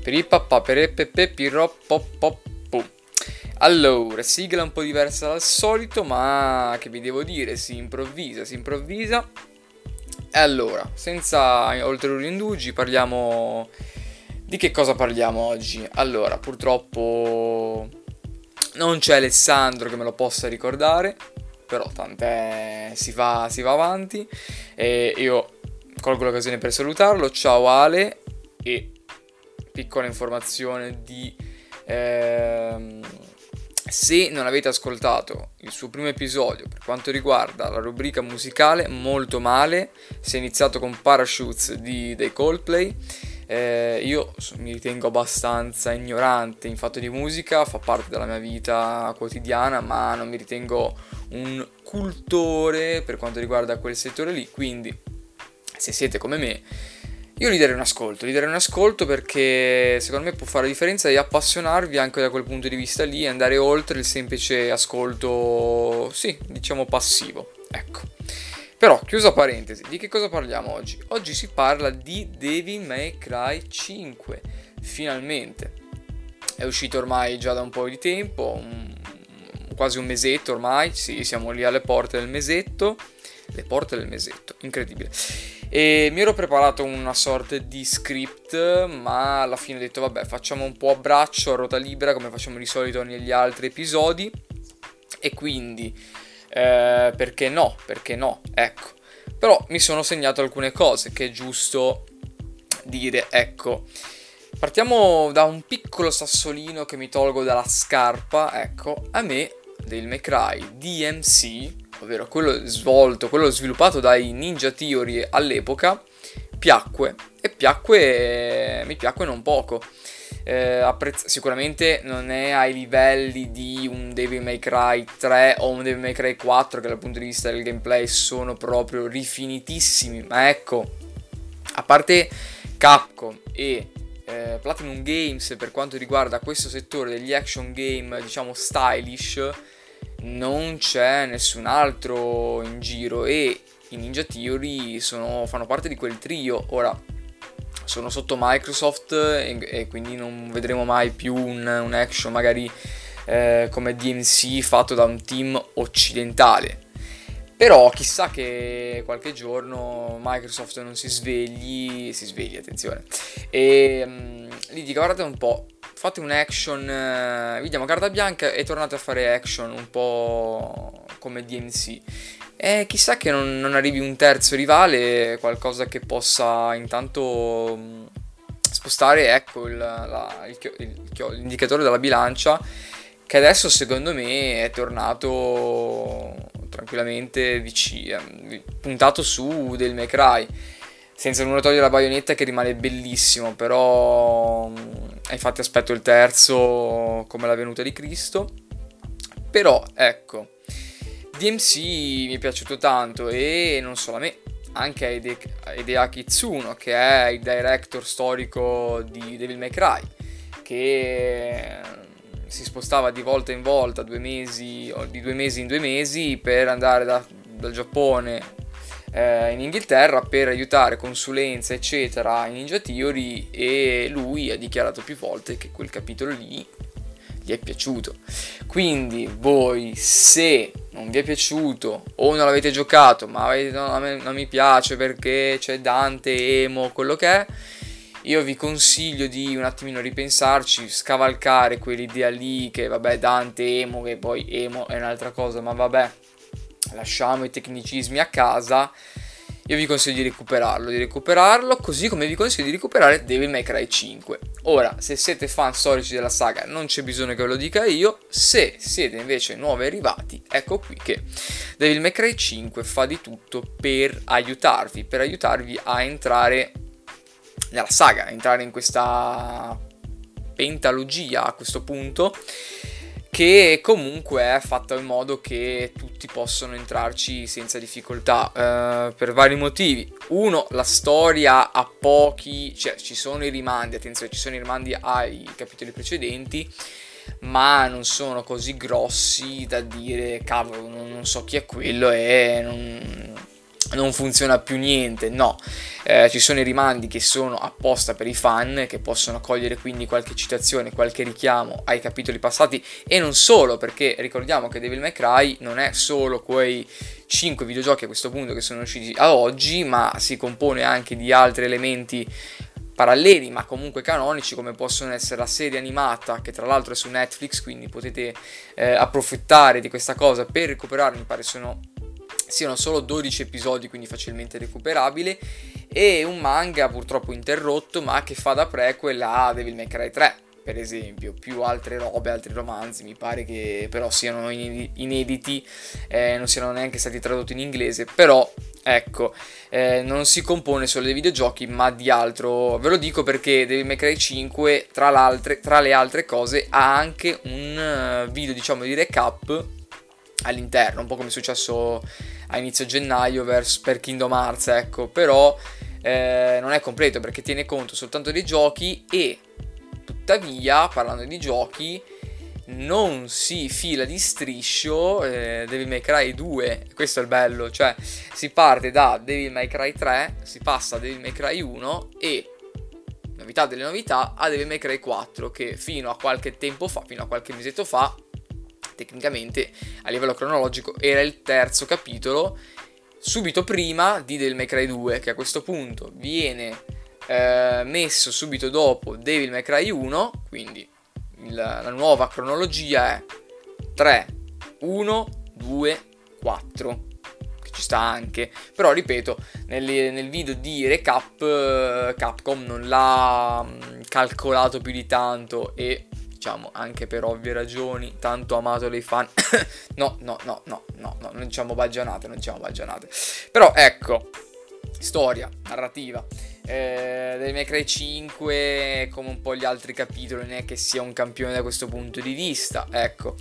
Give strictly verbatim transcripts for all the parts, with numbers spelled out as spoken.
Piripappa perepepe piropopoppo. Allora, sigla un po' diversa dal solito, ma che vi devo dire, si improvvisa, si improvvisa. E allora, senza ulteriori indugi, parliamo... Di che cosa parliamo oggi? Allora, purtroppo non c'è Alessandro che me lo possa ricordare, però tant'è, si va, si va avanti. E io colgo l'occasione per salutarlo. Ciao Ale, e piccola informazione di... Ehm, se non avete ascoltato il suo primo episodio per quanto riguarda la rubrica musicale, molto male. Si è iniziato con Parachutes di, dei Coldplay. Eh, io mi ritengo abbastanza ignorante in fatto di musica, fa parte della mia vita quotidiana, ma non mi ritengo un cultore per quanto riguarda quel settore lì, quindi se siete come me io gli darei un ascolto, gli darei un ascolto perché secondo me può fare la differenza di appassionarvi anche da quel punto di vista lì e andare oltre il semplice ascolto, sì, diciamo passivo, ecco. Però, chiusa parentesi, di che cosa parliamo oggi? Oggi si parla di Devil May Cry cinque, finalmente. È uscito ormai già da un po' di tempo, un, quasi un mesetto ormai, sì, siamo lì alle porte del mesetto. Le porte del mesetto, incredibile. E mi ero preparato una sorta di script, ma alla fine ho detto vabbè, facciamo un po' a braccio, a ruota libera, come facciamo di solito negli altri episodi. E quindi, eh, perché no, perché no, ecco. Però mi sono segnato alcune cose che è giusto dire, ecco. Partiamo da un piccolo sassolino che mi tolgo dalla scarpa, ecco. A me, Devil May Cry D M C, ovvero quello svolto, quello sviluppato dai Ninja Theory all'epoca, piacque, e piacque, mi piacque non poco. Eh, apprezz- sicuramente non è ai livelli di un Devil May Cry tre o un Devil May Cry quattro, che dal punto di vista del gameplay sono proprio rifinitissimi, ma ecco, a parte Capcom e eh, Platinum Games per quanto riguarda questo settore degli action game, diciamo stylish, non c'è nessun altro in giro, e i Ninja Theory sono, fanno parte di quel trio. Ora sono sotto Microsoft e, e quindi non vedremo mai più un, un action magari eh, come D M C fatto da un team occidentale. Però chissà che qualche giorno Microsoft non si svegli, si svegli, attenzione, e um, gli dica guardate un po', fate un action, eh, vi diamo carta bianca e tornate a fare action un po' come D M C. E chissà che non, non arrivi un terzo rivale, qualcosa che possa intanto um, spostare, ecco, il, la, il, il, il, l'indicatore della bilancia, che adesso secondo me è tornato tranquillamente vicino, puntato su del May Cry, senza nulla togliere la baionetta che rimane bellissimo, però infatti aspetto il terzo come la venuta di Cristo. Però ecco, D M C mi è piaciuto tanto, e non solo a me, anche a Hide- Hideaki Itsuno, che è il director storico di Devil May Cry, che si spostava di volta in volta, due mesi, o di due mesi in due mesi, per andare da, dal Giappone eh, in Inghilterra per aiutare consulenza eccetera in Ninja Theory, e lui ha dichiarato più volte che quel capitolo lì gli è piaciuto. Quindi voi, se non vi è piaciuto o non l'avete giocato, ma avete, no, a me non mi piace perché c'è Dante, emo, quello che è, io vi consiglio di un attimino ripensarci, scavalcare quell'idea lì che vabbè Dante emo, che poi emo è un'altra cosa, ma vabbè, lasciamo i tecnicismi a casa. Io vi consiglio di recuperarlo, di recuperarlo, così come vi consiglio di recuperare Devil May Cry cinque. Ora, se siete fan storici della saga, non c'è bisogno che ve lo dica io. Se siete invece nuovi arrivati, ecco qui che Devil May Cry cinque fa di tutto per aiutarvi, per aiutarvi a entrare nella saga, entrare in questa pentalogia a questo punto, che comunque è fatta in modo che tutti possono entrarci senza difficoltà, eh, per vari motivi. Uno, la storia ha pochi, cioè ci sono i rimandi, attenzione, ci sono i rimandi ai capitoli precedenti, ma non sono così grossi da dire cavolo, non, non so chi è quello, e non, non funziona più niente, no, eh, ci sono i rimandi che sono apposta per i fan, che possono cogliere quindi qualche citazione, qualche richiamo ai capitoli passati, e non solo, perché ricordiamo che Devil May Cry non è solo quei cinque videogiochi a questo punto che sono usciti ad oggi, ma si compone anche di altri elementi paralleli ma comunque canonici, come possono essere la serie animata, che tra l'altro è su Netflix, quindi potete eh, approfittare di questa cosa per recuperare, mi pare sono siano solo dodici episodi, quindi facilmente recuperabile, e un manga purtroppo interrotto ma che fa da prequel a Devil May Cry tre, per esempio, più altre robe, altri romanzi, mi pare che però siano inediti, eh, non siano neanche stati tradotti in inglese, però ecco, eh, non si compone solo dei videogiochi ma di altro. Ve lo dico perché Devil May Cry cinque, tra, l'altre, tra le altre cose, ha anche un video, diciamo, di recap all'interno, un po' come è successo a inizio gennaio vers- per Kingdom Hearts, ecco, però eh, non è completo perché tiene conto soltanto dei giochi, e tuttavia, parlando di giochi, non si fila di striscio eh, Devil May Cry due, questo è il bello, cioè si parte da Devil May Cry tre, si passa a Devil May Cry uno e, novità delle novità, a Devil May Cry quattro, che fino a qualche tempo fa, fino a qualche mesetto fa, tecnicamente a livello cronologico era il terzo capitolo, subito prima di Devil May Cry due, che a questo punto viene eh, messo subito dopo Devil May Cry uno, quindi il, la nuova cronologia è tre, uno, due, quattro, che ci sta anche, però ripeto, nel, nel video di recap eh, Capcom non l'ha mh, calcolato più di tanto, e diciamo anche per ovvie ragioni, tanto amato dai fan. no, no, no, no, no, no, non diciamo baggianate, non diciamo baggianate. Però ecco, storia, narrativa. Eh, Devil May Cry cinque, come un po' gli altri capitoli, non è che sia un campione da questo punto di vista, ecco.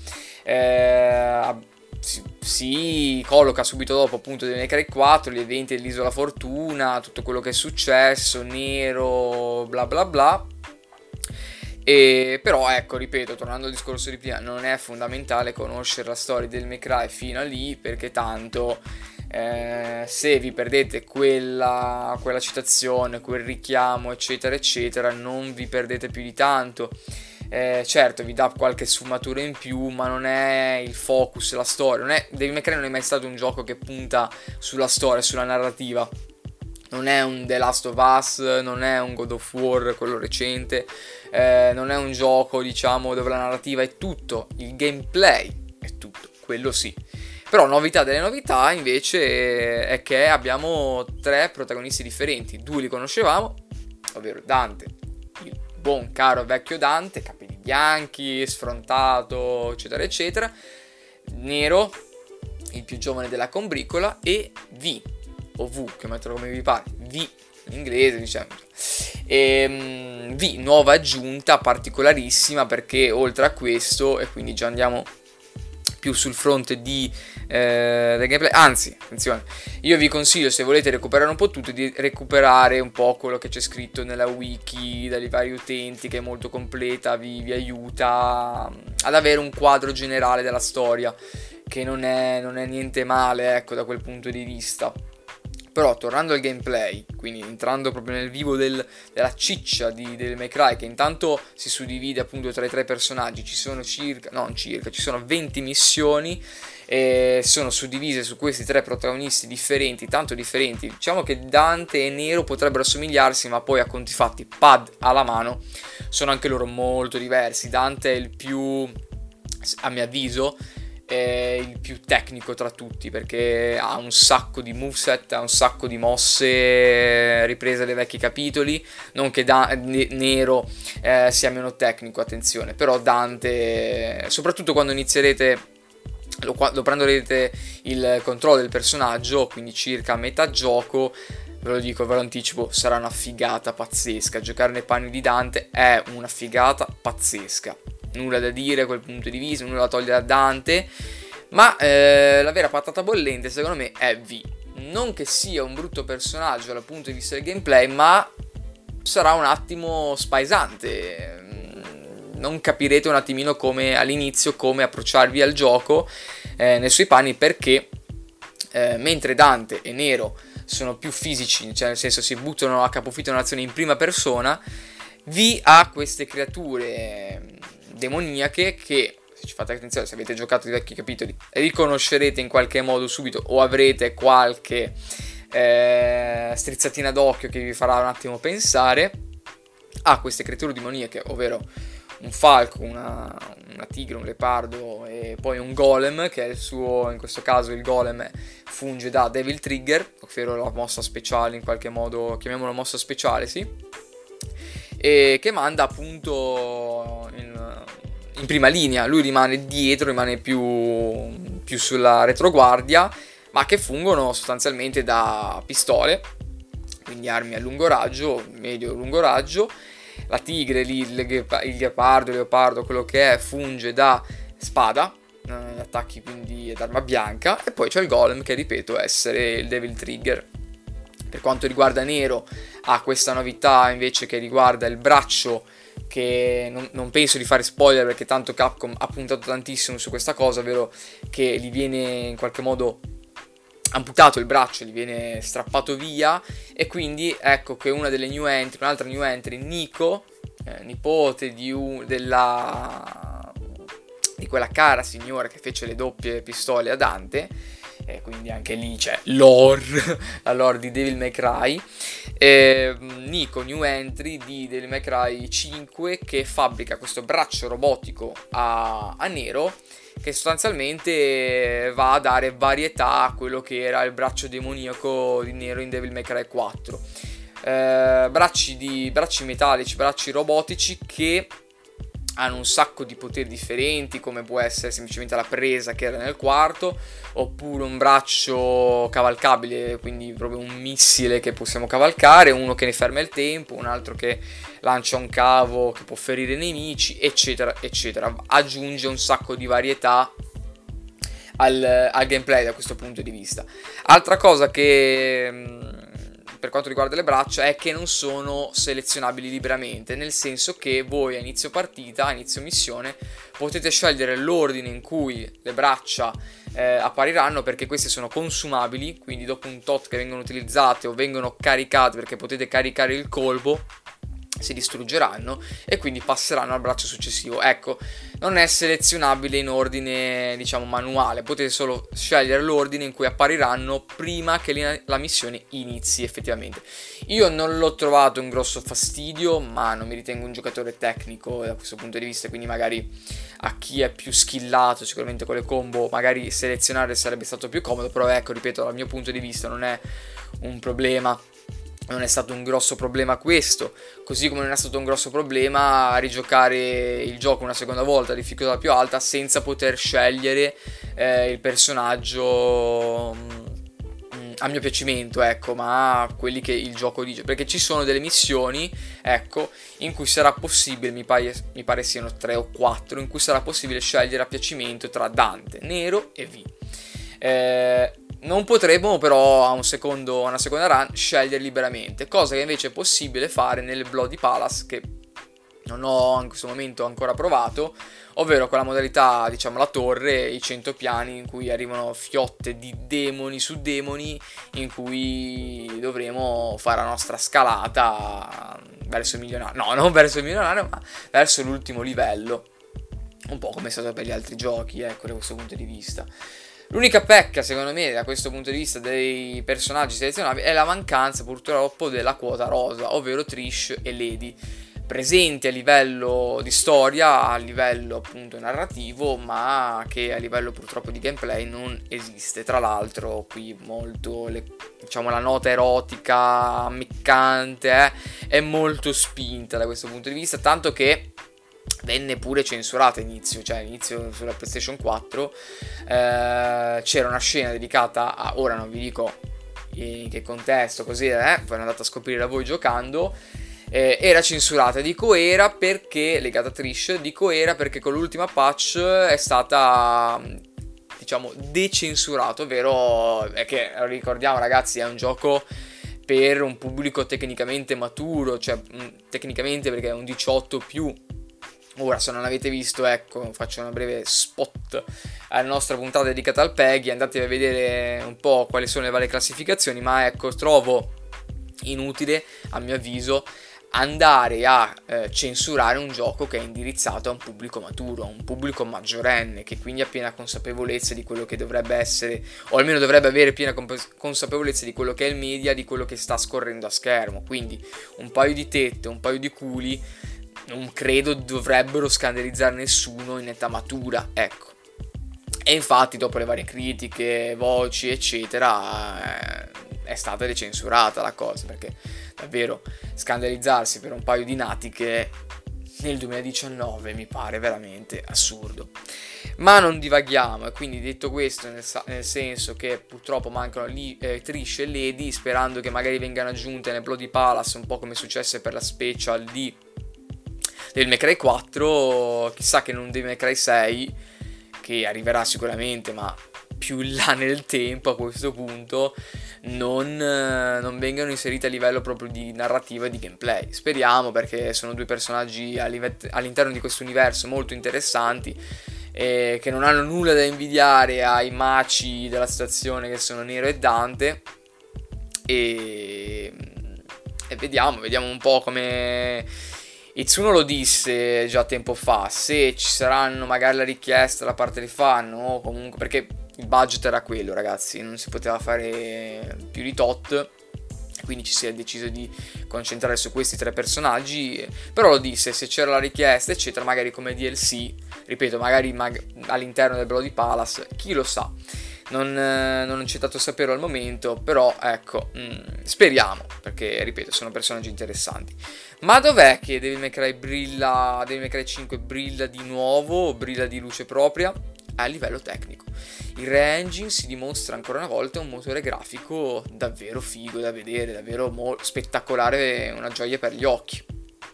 Eh, si, si colloca subito dopo appunto Devil May Cry quattro, gli eventi dell'Isola Fortuna, tutto quello che è successo, Nero, bla bla bla. E però ecco, ripeto, tornando al discorso di prima, non è fondamentale conoscere la storia del May Cry fino a lì, perché tanto eh, se vi perdete quella, quella citazione, quel richiamo eccetera eccetera, non vi perdete più di tanto. Eh, certo vi dà qualche sfumatura in più, ma non è il focus, la storia. Non è, Devil May Cry non è mai stato un gioco che punta sulla storia, sulla narrativa. Non è un The Last of Us, non è un God of War, quello recente, eh, non è un gioco, diciamo, dove la narrativa è tutto, il gameplay è tutto, quello sì. Però novità delle novità invece è che abbiamo tre protagonisti differenti. Due li conoscevamo, ovvero Dante, il buon caro vecchio Dante, capelli bianchi, sfrontato, eccetera eccetera, Nero, il più giovane della combricola, e V, o V, che metterò come vi pare, V in inglese, diciamo. E, um, V, nuova aggiunta particolarissima, perché oltre a questo, e quindi già andiamo più sul fronte di eh, del gameplay, anzi, attenzione, io vi consiglio, se volete recuperare un po' tutto, di recuperare un po' quello che c'è scritto nella wiki dai vari utenti, che è molto completa, vi, vi aiuta ad avere un quadro generale della storia, che non è, non è niente male, ecco, da quel punto di vista. Però tornando al gameplay, quindi entrando proprio nel vivo del, della ciccia di Devil May Cry, che intanto si suddivide appunto tra i tre personaggi, ci sono circa, non circa, ci sono venti missioni, e sono suddivise su questi tre protagonisti differenti, tanto differenti. Diciamo che Dante e Nero potrebbero assomigliarsi, ma poi a conti fatti, pad alla mano, sono anche loro molto diversi. Dante è il più, a mio avviso, è il più tecnico tra tutti, perché ha un sacco di moveset, ha un sacco di mosse riprese dai vecchi capitoli. Non che da- Nero eh, sia meno tecnico, attenzione, però Dante, soprattutto quando inizierete, lo, lo prenderete il controllo del personaggio, quindi circa a metà gioco, ve lo dico, ve lo anticipo, sarà una figata pazzesca. Giocare nei panni di Dante è una figata pazzesca, nulla da dire a quel punto di vista, nulla da togliere a Dante, ma eh, la vera patata bollente secondo me è V. Non che sia un brutto personaggio dal punto di vista del gameplay, ma sarà un attimo spaesante. Non capirete un attimino come all'inizio come approcciarvi al gioco eh, nei suoi panni, perché eh, mentre Dante e Nero sono più fisici, cioè nel senso si buttano a capofitto un'azione in prima persona, vi ha queste creature demoniache che, se ci fate attenzione, se avete giocato i vecchi capitoli, riconoscerete in qualche modo subito, o avrete qualche eh, strizzatina d'occhio che vi farà un attimo pensare a queste creature demoniache, ovvero un falco, una, una tigre, un leopardo e poi un golem, che è il suo, in questo caso il golem funge da Devil Trigger, ovvero la mossa speciale, in qualche modo, chiamiamola mossa speciale, sì, e che manda appunto in, in prima linea. Lui rimane dietro, rimane più, più sulla retroguardia, ma che fungono sostanzialmente da pistole, quindi armi a lungo raggio, medio-lungo raggio. La tigre, lì, il ghepardo, il leopardo, quello che è, funge da spada, eh, attacchi quindi ad arma bianca, e poi c'è il golem che, ripeto, essere il Devil Trigger. Per quanto riguarda Nero, ha questa novità invece che riguarda il braccio, che non, non penso di fare spoiler perché tanto Capcom ha puntato tantissimo su questa cosa, ovvero che gli viene in qualche modo amputato il braccio, gli viene strappato via, e quindi ecco che una delle new entry, un'altra new entry, Nico, eh, nipote di, un, della, di quella cara signora che fece le doppie pistole a Dante, e quindi anche lì c'è lore, la lore di Devil May Cry. eh, Nico, new entry di Devil May Cry cinque, che fabbrica questo braccio robotico a, a Nero, che sostanzialmente va a dare varietà a quello che era il braccio demoniaco di Nero in Devil May Cry quattro. eh, bracci, di, bracci metallici, bracci robotici che hanno un sacco di poteri differenti, come può essere semplicemente la presa che era nel quarto, oppure un braccio cavalcabile, quindi proprio un missile che possiamo cavalcare, uno che ne ferma il tempo, un altro che lancia un cavo che può ferire i nemici, eccetera eccetera. Aggiunge un sacco di varietà al, al gameplay da questo punto di vista. Altra cosa che, per quanto riguarda le braccia, è che non sono selezionabili liberamente, nel senso che voi a inizio partita, a inizio missione, potete scegliere l'ordine in cui le braccia eh, appariranno, perché queste sono consumabili, quindi dopo un tot che vengono utilizzate o vengono caricate, perché potete caricare il colpo, si distruggeranno e quindi passeranno al braccio successivo. Ecco, non è selezionabile in ordine, diciamo, manuale, potete solo scegliere l'ordine in cui appariranno prima che la missione inizi effettivamente. Io non l'ho trovato un grosso fastidio, ma non mi ritengo un giocatore tecnico da questo punto di vista, quindi magari a chi è più skillato sicuramente con le combo magari selezionare sarebbe stato più comodo, però ecco, ripeto, dal mio punto di vista non è un problema. Non è stato un grosso problema questo, così come non è stato un grosso problema rigiocare il gioco una seconda volta a difficoltà più alta senza poter scegliere eh, il personaggio mh, a mio piacimento, ecco, ma quelli che il gioco dice, perché ci sono delle missioni, ecco, in cui sarà possibile, mi pare, mi pare siano tre o quattro, in cui sarà possibile scegliere a piacimento tra Dante, Nero e V. Eh, Non potremo però a un secondo, una seconda run scegliere liberamente, cosa che invece è possibile fare nel Bloody Palace, che non ho in questo momento ancora provato, ovvero con la modalità, diciamo, la torre, i cento piani in cui arrivano fiotte di demoni su demoni, in cui dovremo fare la nostra scalata verso il milionario, no, non verso il milionario, ma verso l'ultimo livello, un po' come è stato per gli altri giochi, ecco, da questo punto di vista. L'unica pecca, secondo me, da questo punto di vista dei personaggi selezionabili è la mancanza, purtroppo, della quota rosa, ovvero Trish e Lady, presenti a livello di storia, a livello appunto narrativo, ma che a livello purtroppo di gameplay non esiste. Tra l'altro qui molto, le, diciamo, la nota erotica, ammiccante, eh, è molto spinta da questo punto di vista, tanto che venne pure censurata inizio, cioè inizio sulla PlayStation quattro eh, c'era una scena dedicata a, ora non vi dico in che contesto, così eh, poi andate a scoprire voi giocando, eh, era censurata. Dico era perché, legata a Trish, dico era perché con l'ultima patch è stata, diciamo, decensurato, ovvero è che, ricordiamo ragazzi, è un gioco per un pubblico tecnicamente maturo, cioè mh, tecnicamente perché è un diciotto più, Ora, se non avete visto, ecco, faccio una breve spot alla nostra puntata dedicata al PEGI, andatevi a vedere un po' quali sono le varie classificazioni, ma ecco, trovo inutile, a mio avviso, andare a eh, censurare un gioco che è indirizzato a un pubblico maturo, a un pubblico maggiorenne, che quindi ha piena consapevolezza di quello che dovrebbe essere, o almeno dovrebbe avere piena comp- consapevolezza di quello che è il media, di quello che sta scorrendo a schermo. Quindi un paio di tette, un paio di culi non credo dovrebbero scandalizzare nessuno in età matura, ecco. E infatti dopo le varie critiche, voci eccetera, eh, è stata decensurata la cosa, perché davvero scandalizzarsi per un paio di natiche nel duemiladiciannove mi pare veramente assurdo. Ma non divaghiamo, e quindi detto questo, nel, nel senso che purtroppo mancano lì eh, Trish e Lady, sperando che magari vengano aggiunte nel Bloody Palace, un po' come successe per la special di Devil May Cry quattro, chissà che non Devil May Cry sei, che arriverà sicuramente, ma più in là nel tempo a questo punto, non, non vengano inserite a livello proprio di narrativa e di gameplay. Speriamo, perché sono due personaggi all'interno di questo universo molto interessanti, e che non hanno nulla da invidiare ai maci della situazione che sono Nero e Dante, e, e vediamo, vediamo un po' come... Itsuno lo disse già tempo fa, se ci saranno magari la richiesta da parte dei fan, o comunque, perché il budget era quello, ragazzi, non si poteva fare più di tot, quindi ci si è deciso di concentrare su questi tre personaggi, però lo disse, se c'era la richiesta eccetera, magari come D L C, ripeto, magari mag- all'interno del Bloody Palace, chi lo sa. Non, eh, non c'è dato saperlo al momento, però ecco, mh, speriamo, perché ripeto, sono personaggi interessanti. Ma dov'è che Devil May Cry brilla, Devil May Cry cinque brilla di nuovo, brilla di luce propria? A livello tecnico. Il Re-Engine si dimostra ancora una volta un motore grafico davvero figo da vedere, davvero mo- spettacolare, una gioia per gli occhi.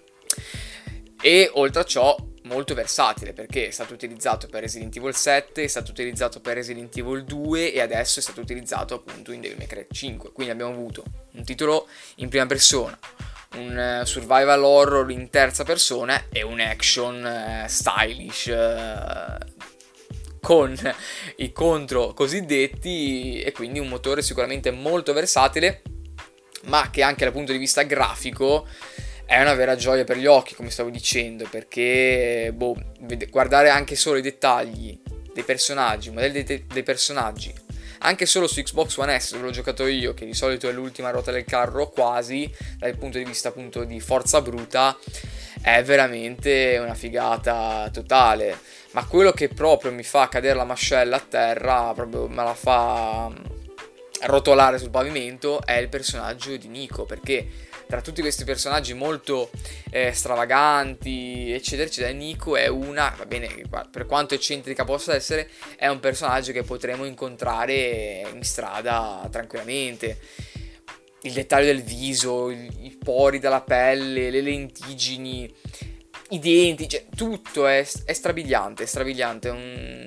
E oltre a ciò molto versatile, perché è stato utilizzato per Resident Evil sette, è stato utilizzato per Resident Evil due e adesso è stato utilizzato appunto in Devil May Cry cinque. Quindi abbiamo avuto un titolo in prima persona, un uh, survival horror in terza persona e un action uh, stylish uh, con i contro cosiddetti, e quindi un motore sicuramente molto versatile, ma che anche dal punto di vista grafico è una vera gioia per gli occhi, come stavo dicendo, perché boh, guardare anche solo i dettagli dei personaggi, i modelli dei, dei personaggi, anche solo su Xbox One S, dove l'ho giocato io, che di solito è l'ultima ruota del carro quasi, dal punto di vista appunto di forza bruta, è veramente una figata totale. Ma quello che proprio mi fa cadere la mascella a terra, proprio me la fa rotolare sul pavimento, è il personaggio di Nico, perché tra tutti questi personaggi molto eh, stravaganti eccetera eccetera, Nico è una, va bene, per quanto eccentrica possa essere, è un personaggio che potremo incontrare in strada tranquillamente. Il dettaglio del viso, i, i pori della pelle, le lentiggini, i denti, cioè tutto è, è strabiliante, è strabiliante, è un,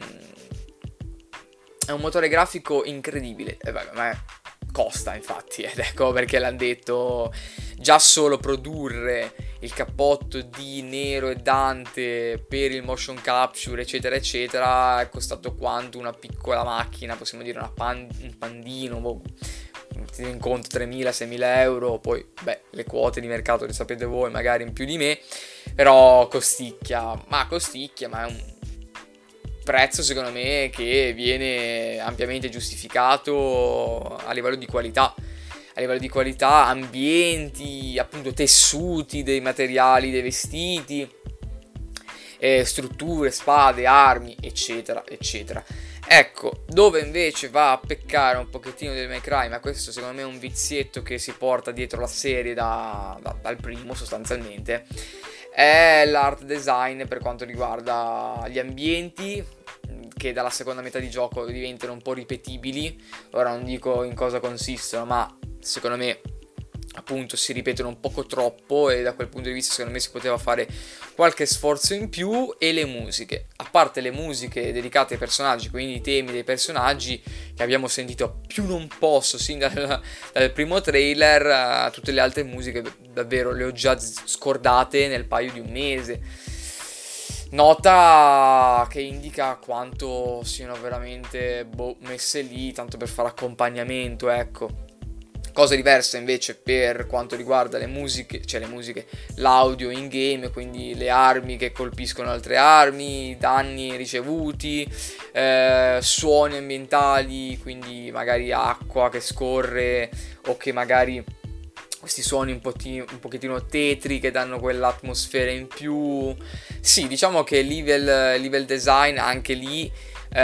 è un motore grafico incredibile, eh, vabbè, ma costa infatti, ed ecco perché l'hanno detto, già solo produrre il cappotto di Nero e Dante per il motion capture eccetera eccetera è costato quanto una piccola macchina, possiamo dire una pan, un pandino, boh, ti in conto tremila seimila euro, poi beh, le quote di mercato le sapete voi magari in più di me, però costicchia, ma costicchia, ma è un prezzo secondo me che viene ampiamente giustificato a livello di qualità, a livello di qualità, ambienti, appunto tessuti dei materiali dei vestiti, eh, strutture, spade, armi, eccetera, eccetera. Ecco, dove invece va a peccare un pochettino del May Cry, ma questo secondo me è un vizietto che si porta dietro la serie da, da, dal primo sostanzialmente, è l'art design per quanto riguarda gli ambienti, che dalla seconda metà di gioco diventano un po' ripetibili. Ora non dico in cosa consistono, ma secondo me appunto si ripetono un poco troppo, e da quel punto di vista secondo me si poteva fare qualche sforzo in più. E le musiche, a parte le musiche dedicate ai personaggi, quindi i temi dei personaggi che abbiamo sentito più non posso sin dal, dal primo trailer, tutte le altre musiche davvero le ho già scordate nel paio di un mese. nota che indica quanto siano veramente boh, messe lì tanto per fare accompagnamento, ecco. Cosa diversa invece per quanto riguarda le musiche, cioè le musiche, l'audio in game, quindi le armi che colpiscono altre armi, danni ricevuti, eh, suoni ambientali, quindi magari acqua che scorre o che magari questi suoni un, pochino, un pochettino tetri che danno quell'atmosfera in più. Sì, diciamo che level, level design anche lì eh,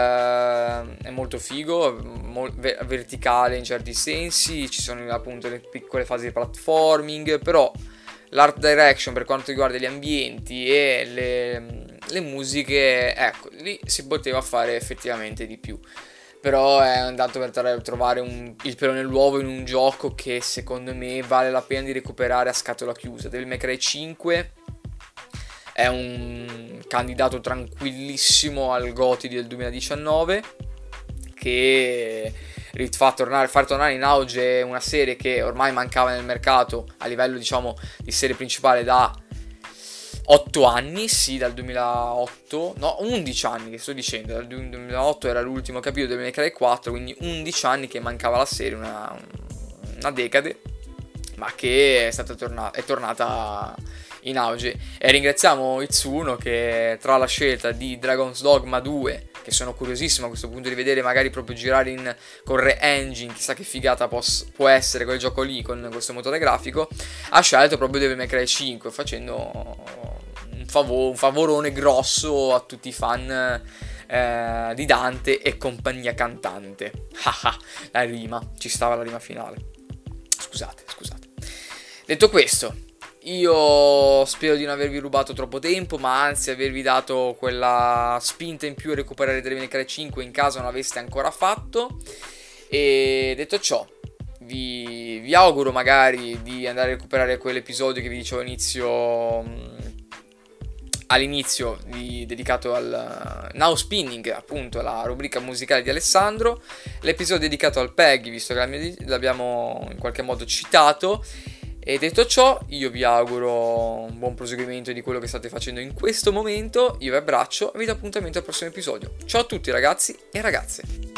è molto figo, mo- verticale in certi sensi, ci sono appunto le piccole fasi di platforming, però l'art direction per quanto riguarda gli ambienti e le, le musiche, ecco, lì si poteva fare effettivamente di più. Però è andato per trovare un, il pelo nell'uovo in un gioco che secondo me vale la pena di recuperare a scatola chiusa. Devil May Cry cinque è un candidato tranquillissimo al GOTY del duemiladiciannove, che fa tornare, far tornare in auge una serie che ormai mancava nel mercato a livello, diciamo, di serie principale da otto anni, sì, dal duemilaotto, no, undici anni che sto dicendo, dal duemilaotto era l'ultimo capitolo del duemilatré quattro, quindi undici anni che mancava la serie, una, una decade, ma che è stata tornata, è tornata in auge. E ringraziamo Itsuno che tra la scelta di Dragon's Dogma due, che sono curiosissimo a questo punto di vedere magari proprio girare in, con Re-Engine, chissà che figata pos, può essere quel gioco lì con questo motore grafico, ha scelto proprio Devil May Cry cinque, facendo un, favor, un favorone grosso a tutti i fan eh, di Dante e compagnia cantante. La rima, ci stava la rima finale. Scusate, scusate. Detto questo, io spero di non avervi rubato troppo tempo, ma anzi avervi dato quella spinta in più a recuperare Devil May Cry cinque in caso non l'aveste ancora fatto. E detto ciò, vi, vi auguro magari di andare a recuperare quell'episodio che vi dicevo inizio, all'inizio di, dedicato al Now Spinning, appunto la rubrica musicale di Alessandro, l'episodio dedicato al Peggy, visto che l'abbiamo in qualche modo citato. E detto ciò, io vi auguro un buon proseguimento di quello che state facendo in questo momento, io vi abbraccio e vi do appuntamento al prossimo episodio. Ciao a tutti ragazzi e ragazze!